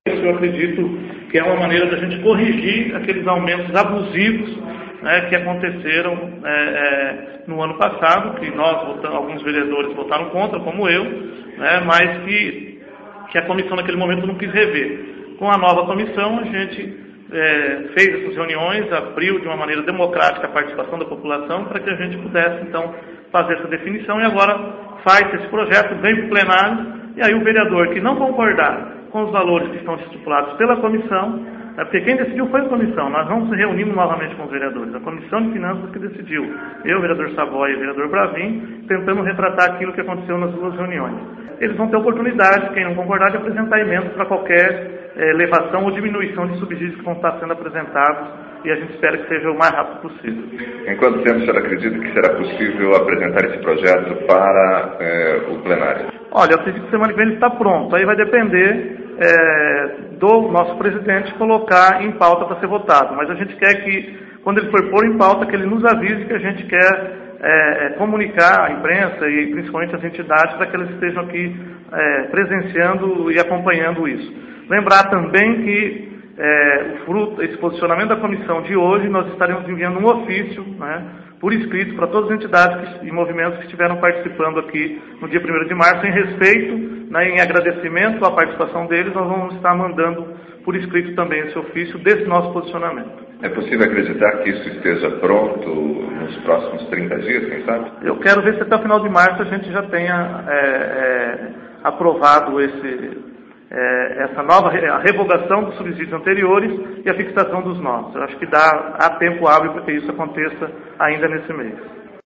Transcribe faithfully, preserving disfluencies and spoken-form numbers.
Eu acredito que é uma maneira da gente corrigir aqueles aumentos abusivos, né, que aconteceram é, é, no ano passado, que nós, votamos, alguns vereadores votaram contra, como eu, né, mas que, que a comissão naquele momento não quis rever. Com a nova comissão, a gente é, fez essas reuniões, abriu de uma maneira democrática a participação da população para que a gente pudesse, então, fazer essa definição e agora faz esse projeto, vem para o plenário, e aí o vereador que não concordar com os valores que estão estipulados pela comissão, é porque quem decidiu foi a comissão, nós não nos reunimos novamente com os vereadores, a Comissão de Finanças que decidiu, eu, o vereador Savoy e o vereador Bravin, tentando retratar aquilo que aconteceu nas duas reuniões. Eles vão ter oportunidade, quem não concordar, de apresentar emendas para qualquer é, elevação ou diminuição de subsídios que vão estar sendo apresentados, e a gente espera que seja o mais rápido possível. Em quanto tempo o senhor acredita que será possível apresentar esse projeto para é, o plenário? Olha, eu acredito que semana que vem ele está pronto, aí vai depender é, do nosso presidente colocar em pauta para ser votado, mas a gente quer que, quando ele for pôr em pauta, que ele nos avise que a gente quer é, comunicar à imprensa e principalmente às entidades para que elas estejam aqui é, presenciando e acompanhando isso. Lembrar também que É, o fruto, esse posicionamento da comissão de hoje, nós estaremos enviando um ofício, né, por escrito, para todas as entidades que, e movimentos que estiveram participando aqui no dia primeiro de março, em respeito, né, em agradecimento à participação deles, nós vamos estar mandando por escrito também esse ofício desse nosso posicionamento. É possível acreditar que isso esteja pronto nos próximos trinta dias, quem sabe? Eu quero ver se até o final de março a gente já tenha é, é, aprovado esse... É, essa nova a revogação dos subsídios anteriores e a fixação dos novos. Eu acho que dá há tempo hábil para que isso aconteça ainda nesse mês.